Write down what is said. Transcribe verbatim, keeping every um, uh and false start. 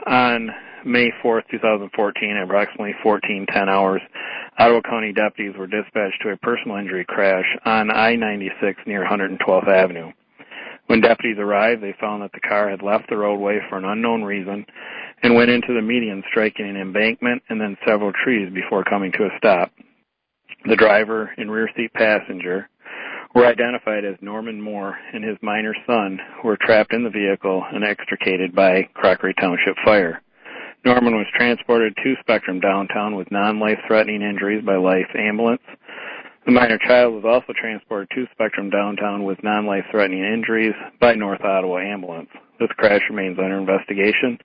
On May fourth, twenty fourteen, at approximately fourteen ten hours, Ottawa County deputies were dispatched to a personal injury crash on I ninety-six near one hundred twelfth Avenue. When deputies arrived, they found that the car had left the roadway for an unknown reason and went into the median, striking an embankment and then several trees before coming to a stop. The driver and rear seat passenger were identified as Norman Moore and his minor son, who were trapped in the vehicle and extricated by Crockery Township Fire. Norman was transported to Spectrum downtown with non-life-threatening injuries by Life Ambulance. The minor child was also transported to Spectrum downtown with non-life-threatening injuries by North Ottawa Ambulance. This crash remains under investigation.